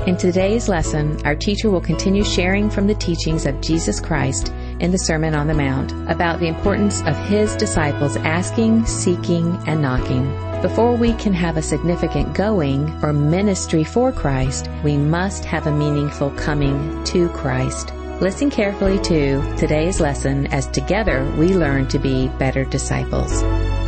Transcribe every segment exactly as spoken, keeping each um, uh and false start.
In today's lesson, our teacher will continue sharing from the teachings of Jesus Christ in the Sermon on the Mount about the importance of His disciples asking, seeking, and knocking. Before we can have a significant going or ministry for Christ, we must have a meaningful coming to Christ. Listen carefully to today's lesson as together we learn to be better disciples.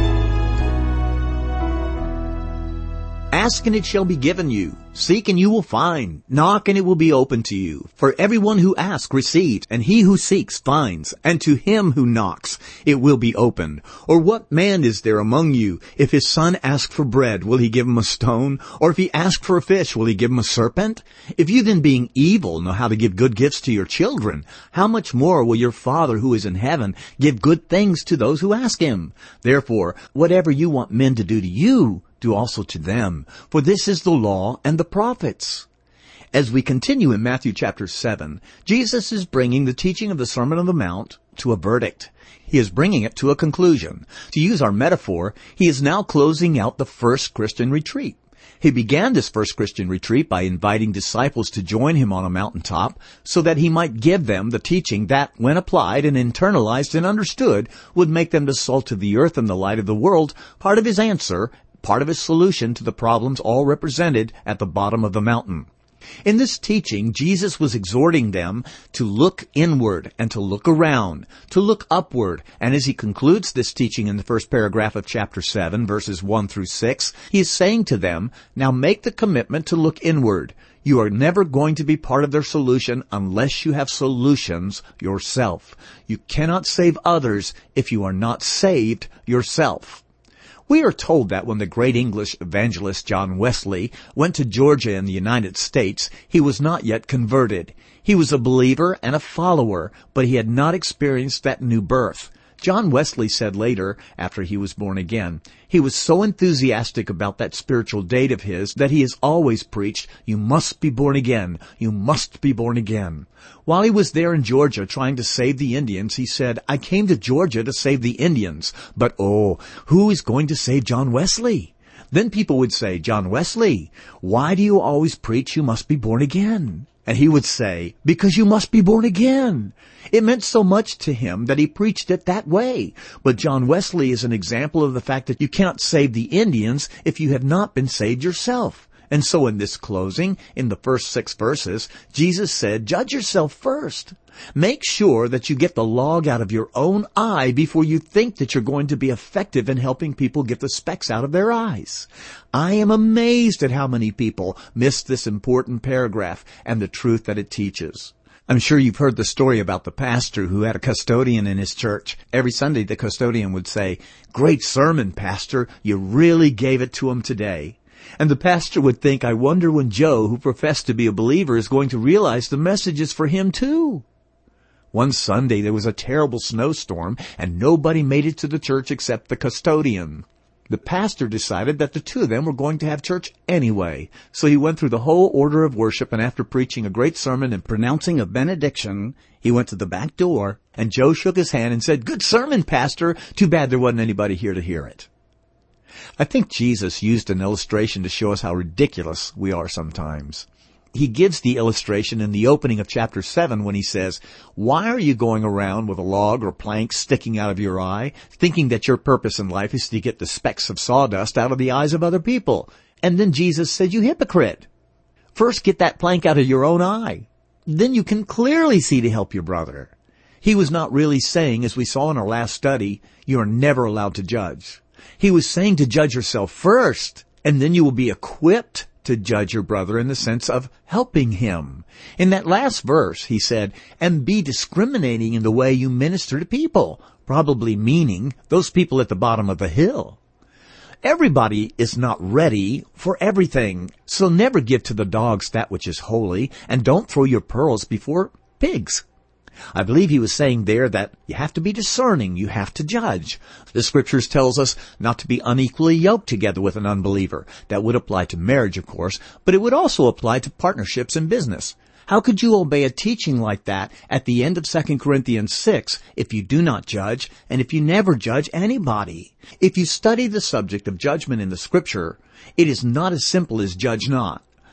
Ask and it shall be given you. Seek and you will find. Knock and it will be opened to you. For everyone who asks receives, and he who seeks finds. And to him who knocks it will be opened. Or what man is there among you, if his son asks for bread, will he give him a stone? Or if he asks for a fish, will he give him a serpent? If you then being evil know how to give good gifts to your children, how much more will your Father who is in heaven give good things to those who ask him? Therefore, whatever you want men to do to you, do also to them, for this is the law and the prophets. As we continue in Matthew chapter seven, Jesus is bringing the teaching of the Sermon on the Mount to a verdict. He is bringing it to a conclusion. To use our metaphor, he is now closing out the first Christian retreat. He began this first Christian retreat by inviting disciples to join him on a mountaintop so that he might give them the teaching that, when applied and internalized and understood, would make them the salt of the earth and the light of the world, part of his answer, part of his solution to the problems all represented at the bottom of the mountain. In this teaching, Jesus was exhorting them to look inward and to look around, to look upward. And as he concludes this teaching in the first paragraph of chapter seven, verses one through six, he is saying to them, now make the commitment to look inward. You are never going to be part of their solution unless you have solutions yourself. You cannot save others if you are not saved yourself. We are told that when the great English evangelist John Wesley went to Georgia in the United States, he was not yet converted. He was a believer and a follower, but he had not experienced that new birth. John Wesley said later, after he was born again, he was so enthusiastic about that spiritual date of his that he has always preached, you must be born again, you must be born again. While he was there in Georgia trying to save the Indians, he said, I came to Georgia to save the Indians, but oh, who is going to save John Wesley? Then people would say, John Wesley, why do you always preach you must be born again? And he would say, because you must be born again. It meant so much to him that he preached it that way. But John Wesley is an example of the fact that you cannot save the Indians if you have not been saved yourself. And so in this closing, in the first six verses, Jesus said, judge yourself first. Make sure that you get the log out of your own eye before you think that you're going to be effective in helping people get the specks out of their eyes. I am amazed at how many people miss this important paragraph and the truth that it teaches. I'm sure you've heard the story about the pastor who had a custodian in his church. Every Sunday the custodian would say, great sermon, Pastor. You really gave it to him today. And the pastor would think, I wonder when Joe, who professed to be a believer, is going to realize the message is for him too. One Sunday there was a terrible snowstorm and nobody made it to the church except the custodian. The pastor decided that the two of them were going to have church anyway. So he went through the whole order of worship, and after preaching a great sermon and pronouncing a benediction, he went to the back door and Joe shook his hand and said, good sermon, Pastor. Too bad there wasn't anybody here to hear it. I think Jesus used an illustration to show us how ridiculous we are sometimes. He gives the illustration in the opening of chapter seven when he says, why are you going around with a log or plank sticking out of your eye, thinking that your purpose in life is to get the specks of sawdust out of the eyes of other people? And then Jesus said, you hypocrite. First get that plank out of your own eye. Then you can clearly see to help your brother. He was not really saying, as we saw in our last study, you are never allowed to judge. He was saying to judge yourself first, and then you will be equipped to judge your brother in the sense of helping him. In that last verse, he said, and be discriminating in the way you minister to people, probably meaning those people at the bottom of the hill. Everybody is not ready for everything, so never give to the dogs that which is holy, and don't throw your pearls before pigs. I believe he was saying there that you have to be discerning, you have to judge. The scriptures tells us not to be unequally yoked together with an unbeliever. That would apply to marriage, of course, but it would also apply to partnerships in business. How could you obey a teaching like that at the end of Second Corinthians six if you do not judge and if you never judge anybody? If you study the subject of judgment in the scripture, it is not as simple as judge not.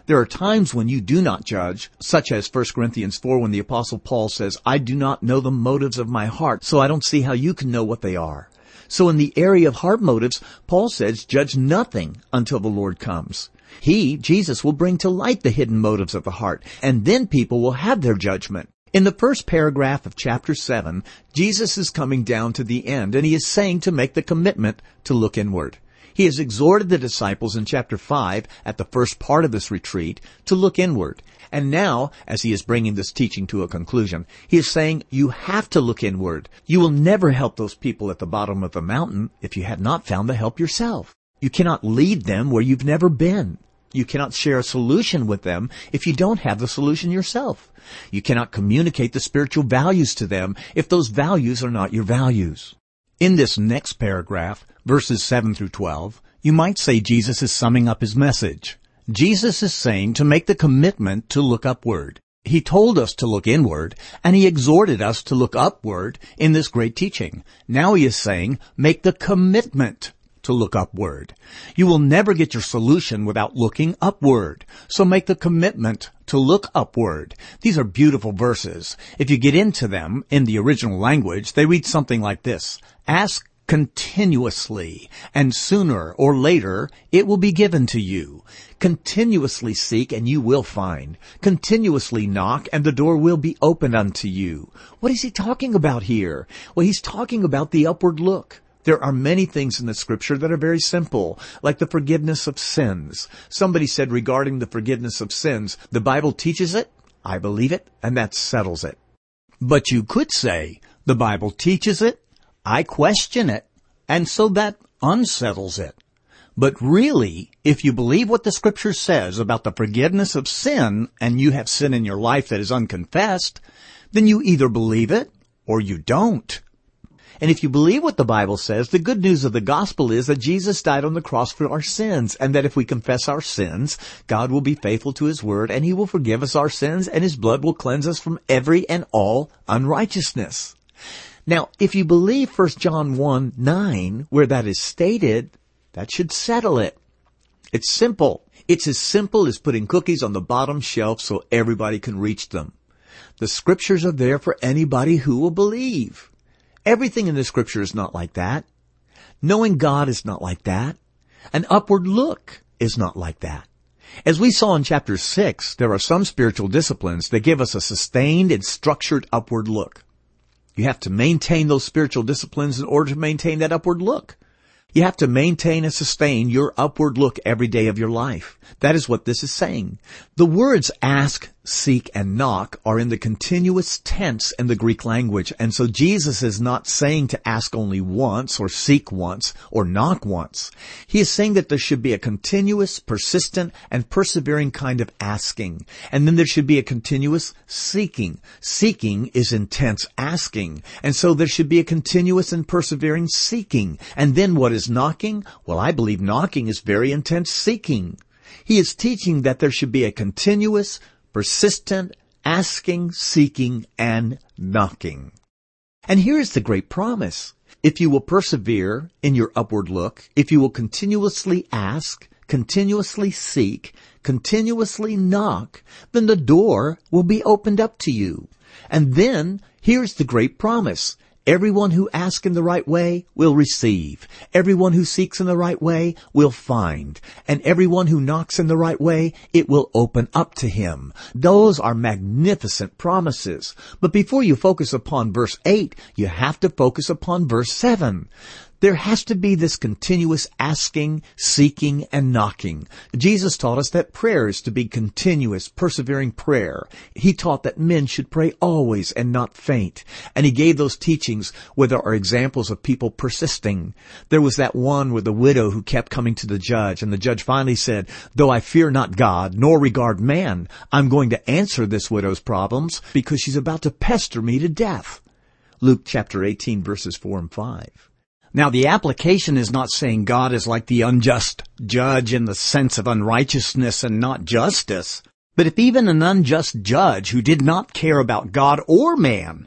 There are times when you do not judge, such as First Corinthians four when the Apostle Paul says, I do not know the motives of my heart, so I don't see how you can know what they are. So in the area of heart motives, Paul says, judge nothing until the Lord comes. He, Jesus, will bring to light the hidden motives of the heart, and then people will have their judgment. In the first paragraph of chapter seven, Jesus is coming down to the end, and he is saying to make the commitment to look inward. He has exhorted the disciples in chapter five, at the first part of this retreat, to look inward. And now, as he is bringing this teaching to a conclusion, he is saying, you have to look inward. You will never help those people at the bottom of the mountain if you have not found the help yourself. You cannot lead them where you've never been. You cannot share a solution with them if you don't have the solution yourself. You cannot communicate the spiritual values to them if those values are not your values. In this next paragraph, verses seven through twelve, you might say Jesus is summing up his message. Jesus is saying to make the commitment to look upward. He told us to look inward, and he exhorted us to look upward in this great teaching. Now he is saying, make the commitment to look upward. You will never get your solution without looking upward. So make the commitment to look upward. These are beautiful verses. If you get into them in the original language, they read something like this. Ask continuously, and sooner or later it will be given to you. Continuously seek, and you will find. Continuously knock, and the door will be opened unto you. What is he talking about here? Well, he's talking about the upward look. There are many things in the scripture that are very simple, like the forgiveness of sins. Somebody said regarding the forgiveness of sins, the Bible teaches it, I believe it, and that settles it. But you could say, the Bible teaches it, I question it, and so that unsettles it. But really, if you believe what the scripture says about the forgiveness of sin, and you have sin in your life that is unconfessed, then you either believe it or you don't. And if you believe what the Bible says, the good news of the gospel is that Jesus died on the cross for our sins, and that if we confess our sins, God will be faithful to his word, and he will forgive us our sins, and his blood will cleanse us from every and all unrighteousness. Now, if you believe First John one nine, where that is stated, that should settle it. It's simple. It's as simple as putting cookies on the bottom shelf so everybody can reach them. The scriptures are there for anybody who will believe. Everything in the scripture is not like that. Knowing God is not like that. An upward look is not like that. As we saw in chapter six, there are some spiritual disciplines that give us a sustained and structured upward look. You have to maintain those spiritual disciplines in order to maintain that upward look. You have to maintain and sustain your upward look every day of your life. That is what this is saying. The words ask, seek, and knock are in the continuous tense in the Greek language, and so Jesus is not saying to ask only once, or seek once, or knock once. He is saying that there should be a continuous, persistent, and persevering kind of asking, and then there should be a continuous seeking. Seeking is intense asking, and so there should be a continuous and persevering seeking. And then what is knocking? Well, I believe knocking is very intense seeking. He is teaching that there should be a continuous, persistent, asking, seeking, and knocking. And here is the great promise. If you will persevere in your upward look, if you will continuously ask, continuously seek, continuously knock, then the door will be opened up to you. And then, here's the great promise. Everyone who asks in the right way will receive. Everyone who seeks in the right way will find. And everyone who knocks in the right way, it will open up to him. Those are magnificent promises. But before you focus upon verse eight, you have to focus upon verse seven. There has to be this continuous asking, seeking, and knocking. Jesus taught us that prayer is to be continuous, persevering prayer. He taught that men should pray always and not faint. And he gave those teachings where there are examples of people persisting. There was that one with the widow who kept coming to the judge, and the judge finally said, though I fear not God, nor regard man, I'm going to answer this widow's problems because she's about to pester me to death. Luke chapter eighteen, verses four and five. Now, the application is not saying God is like the unjust judge in the sense of unrighteousness and not justice. But if even an unjust judge who did not care about God or man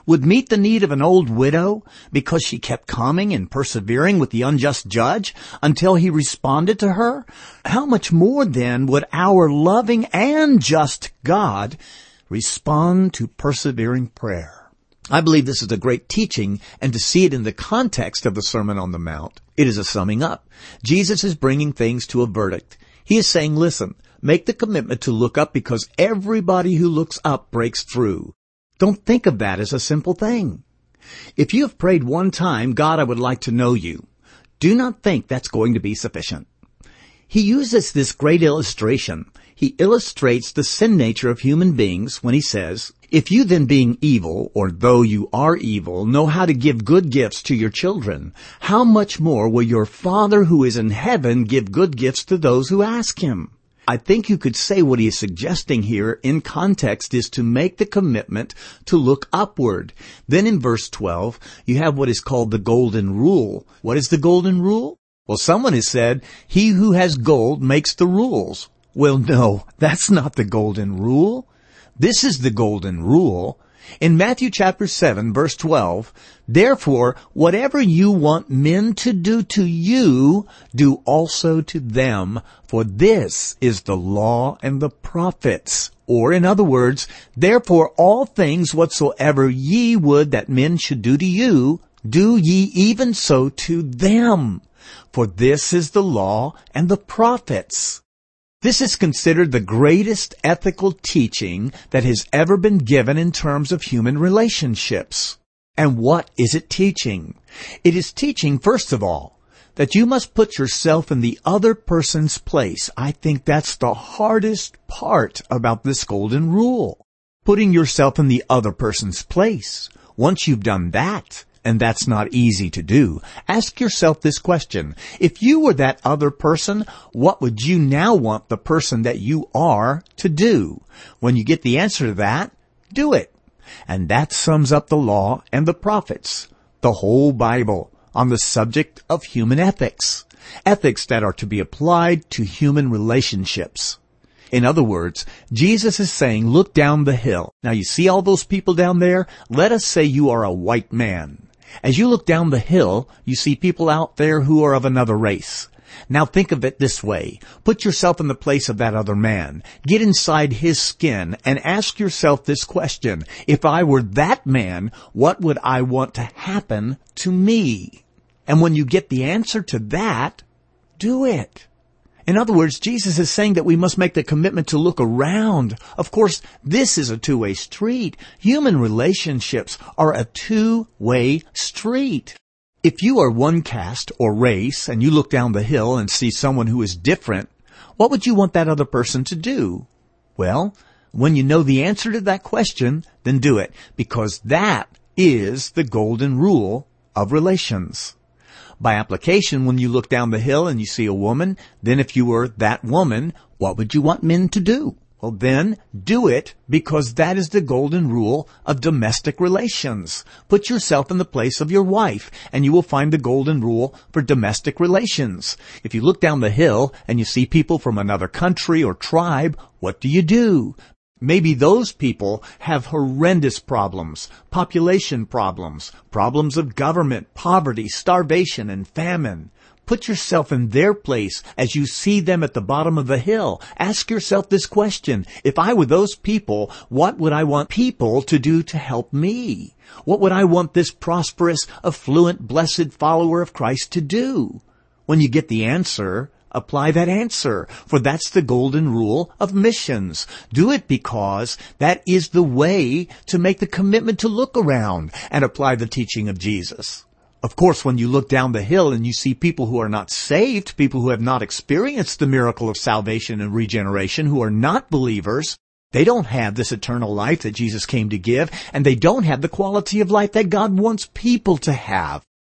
would meet the need of an old widow because she kept coming and persevering with the unjust judge until he responded to her, how much more then would our loving and just God respond to persevering prayer? I believe this is a great teaching, and to see it in the context of the Sermon on the Mount, it is a summing up. Jesus is bringing things to a verdict. He is saying, listen, make the commitment to look up because everybody who looks up breaks through. Don't think of that as a simple thing. If you have prayed one time, God, I would like to know you, do not think that's going to be sufficient. He uses this great illustration. He illustrates the sin nature of human beings when he says, if you then being evil, or though you are evil, know how to give good gifts to your children, how much more will your Father who is in heaven give good gifts to those who ask him? I think you could say what he is suggesting here in context is to make the commitment to look upward. Then in verse twelve, you have what is called the golden rule. What is the golden rule? Well, someone has said, he who has gold makes the rules. Well, no, that's not the golden rule. This is the golden rule. In Matthew chapter seven, verse twelve, therefore, whatever you want men to do to you, do also to them, for this is the law and the prophets. Or, in other words, therefore all things whatsoever ye would that men should do to you, do ye even so to them. For this is the law and the prophets. This is considered the greatest ethical teaching that has ever been given in terms of human relationships. And what is it teaching? It is teaching, first of all, that you must put yourself in the other person's place. I think that's the hardest part about this golden rule. Putting yourself in the other person's place. Once you've done that, and that's not easy to do, ask yourself this question. If you were that other person, what would you now want the person that you are to do? When you get the answer to that, do it. And that sums up the law and the prophets, the whole Bible, on the subject of human ethics. Ethics that are to be applied to human relationships. In other words, Jesus is saying, look down the hill. Now you see all those people down there? Let us say you are a white man. As you look down the hill, you see people out there who are of another race. Now think of it this way. Put yourself in the place of that other man. Get inside his skin and ask yourself this question. If I were that man, what would I want to happen to me? And when you get the answer to that, do it. In other words, Jesus is saying that we must make the commitment to look around. Of course, this is a two-way street. Human relationships are a two-way street. If you are one caste or race and you look down the hill and see someone who is different, what would you want that other person to do? Well, when you know the answer to that question, then do it, because that is the golden rule of relations. By application, when you look down the hill and you see a woman, then if you were that woman, what would you want men to do? Well, then do it, because that is the golden rule of domestic relations. Put yourself in the place of your wife, and you will find the golden rule for domestic relations. If you look down the hill and you see people from another country or tribe, what do you do? Maybe those people have horrendous problems, population problems, problems of government, poverty, starvation, and famine. Put yourself in their place as you see them at the bottom of the hill. Ask yourself this question. If I were those people, what would I want people to do to help me? What would I want this prosperous, affluent, blessed follower of Christ to do? When you get the answer, apply that answer, for that's the golden rule of missions. Do it because that is the way to make the commitment to look around and apply the teaching of Jesus. Of course, when you look down the hill and you see people who are not saved, people who have not experienced the miracle of salvation and regeneration, who are not believers, they don't have this eternal life that Jesus came to give, and they don't have the quality of life that God wants people to have.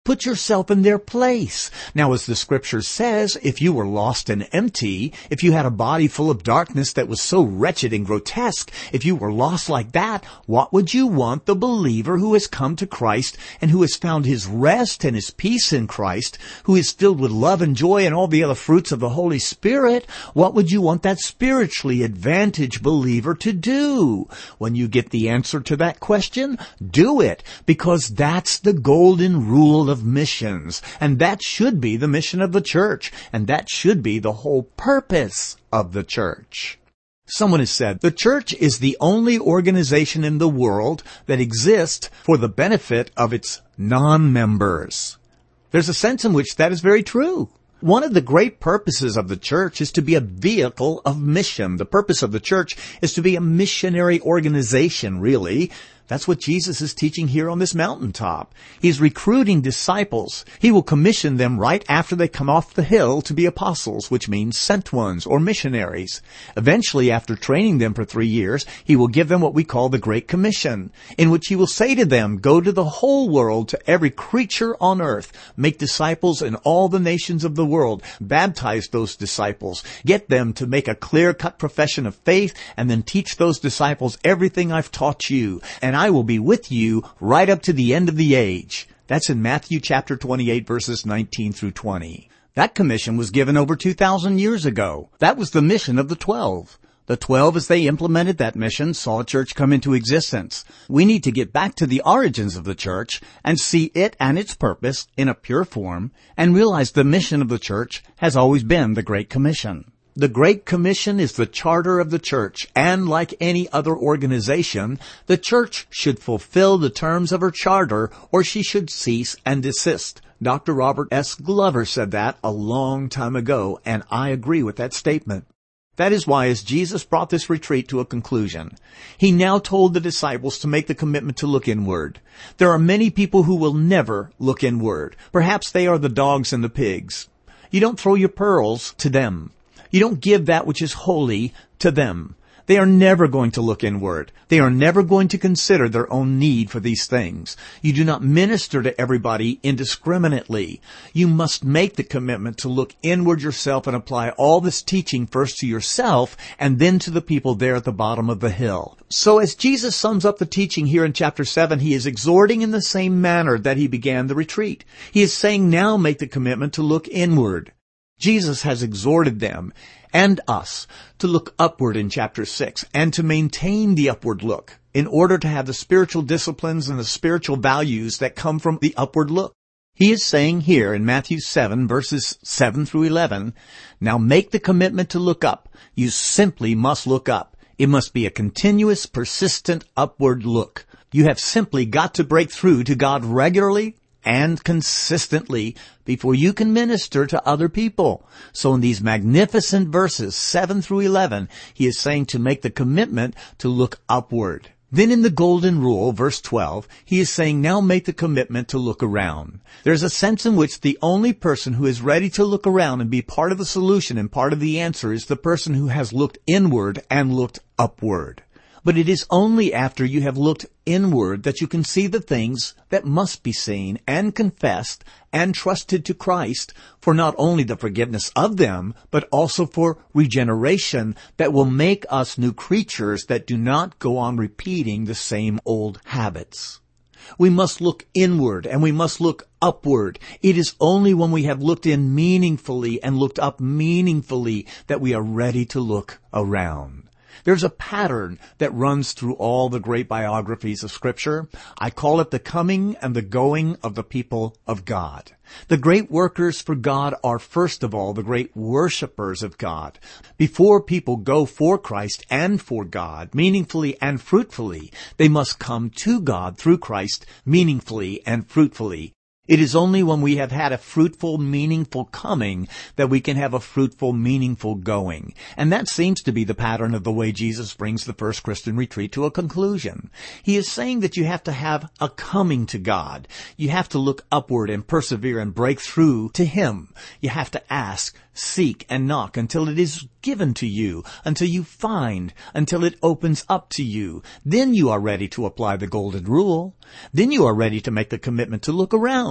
Put yourself in their place. Now, as the scripture says, if you were lost and empty, if you had a body full of darkness that was so wretched and grotesque, if you were lost like that, what would you want the believer who has come to Christ and who has found his rest and his peace in Christ, who is filled with love and joy and all the other fruits of the Holy Spirit, what would you want that spiritually advantaged believer to do? When you get the answer to that question, do it, because that's the golden rule of missions, and that should be the mission of the church, and that should be the whole purpose of the church. Someone has said, the church is the only organization in the world that exists for the benefit of its non-members. There's a sense in which that is very true. One of the great purposes of the church is to be a vehicle of mission. The purpose of the church is to be a missionary organization, really. That's what Jesus is teaching here on this mountaintop. He's recruiting disciples. He will commission them right after they come off the hill to be apostles, which means sent ones or missionaries. Eventually, after training them for three years, he will give them what we call the Great Commission, in which he will say to them, go to the whole world, to every creature on earth, make disciples in all the nations of the world, baptize those disciples, get them to make a clear-cut profession of faith, and then teach those disciples everything I've taught you. And I will be with you right up to the end of the age. That's in Matthew chapter twenty-eight, verses nineteen through twenty. That commission was given over two thousand years ago. That was the mission of the twelve. The twelve, as they implemented that mission, saw a church come into existence. We need to get back to the origins of the church and see it and its purpose in a pure form and realize the mission of the church has always been the Great Commission. The Great Commission is the charter of the church, and like any other organization, the church should fulfill the terms of her charter or she should cease and desist. Doctor Robert S. Glover said that a long time ago, and I agree with that statement. That is why, as Jesus brought this retreat to a conclusion, he now told the disciples to make the commitment to look inward. There are many people who will never look inward. Perhaps they are the dogs and the pigs. You don't throw your pearls to them. You don't give that which is holy to them. They are never going to look inward. They are never going to consider their own need for these things. You do not minister to everybody indiscriminately. You must make the commitment to look inward yourself and apply all this teaching first to yourself and then to the people there at the bottom of the hill. So as Jesus sums up the teaching here in chapter seven, he is exhorting in the same manner that he began the retreat. He is saying, now make the commitment to look inward. Jesus has exhorted them and us to look upward in chapter six and to maintain the upward look in order to have the spiritual disciplines and the spiritual values that come from the upward look. He is saying here in Matthew seven, verses seven through eleven, now make the commitment to look up. You simply must look up. It must be a continuous, persistent upward look. You have simply got to break through to God regularly and consistently before you can minister to other people. So in these magnificent verses, seven through eleven, he is saying to make the commitment to look upward. Then in the golden rule, verse twelve, he is saying now make the commitment to look around. There's a sense in which the only person who is ready to look around and be part of the solution and part of the answer is the person who has looked inward and looked upward. But it is only after you have looked inward that you can see the things that must be seen and confessed and trusted to Christ for not only the forgiveness of them, but also for regeneration that will make us new creatures that do not go on repeating the same old habits. We must look inward and we must look upward. It is only when we have looked in meaningfully and looked up meaningfully that we are ready to look around. There's a pattern that runs through all the great biographies of Scripture. I call it the coming and the going of the people of God. The great workers for God are first of all the great worshipers of God. Before people go for Christ and for God, meaningfully and fruitfully, they must come to God through Christ meaningfully and fruitfully. It is only when we have had a fruitful, meaningful coming that we can have a fruitful, meaningful going. And that seems to be the pattern of the way Jesus brings the first Christian retreat to a conclusion. He is saying that you have to have a coming to God. You have to look upward and persevere and break through to Him. You have to ask, seek, and knock until it is given to you, until you find, until it opens up to you. Then you are ready to apply the golden rule. Then you are ready to make the commitment to look around.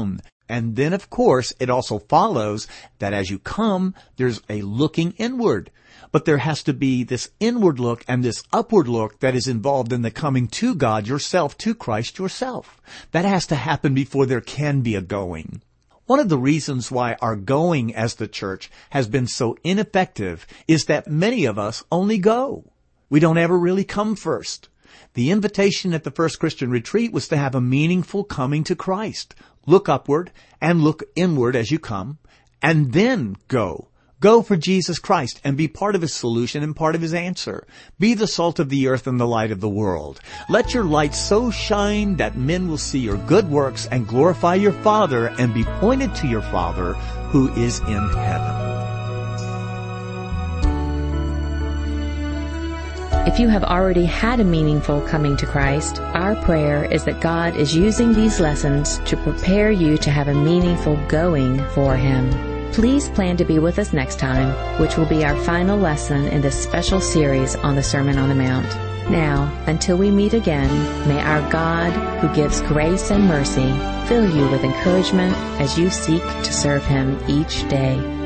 And then, of course, it also follows that as you come, there's a looking inward. But there has to be this inward look and this upward look that is involved in the coming to God yourself, to Christ yourself. That has to happen before there can be a going. One of the reasons why our going as the church has been so ineffective is that many of us only go. We don't ever really come first. The invitation at the first Christian retreat was to have a meaningful coming to Christ. Look upward and look inward as you come, and then go. Go for Jesus Christ and be part of His solution and part of His answer. Be the salt of the earth and the light of the world. Let your light so shine that men will see your good works and glorify your Father and be pointed to your Father who is in heaven. If you have already had a meaningful coming to Christ, our prayer is that God is using these lessons to prepare you to have a meaningful going for Him. Please plan to be with us next time, which will be our final lesson in this special series on the Sermon on the Mount. Now, until we meet again, may our God, who gives grace and mercy, fill you with encouragement as you seek to serve Him each day.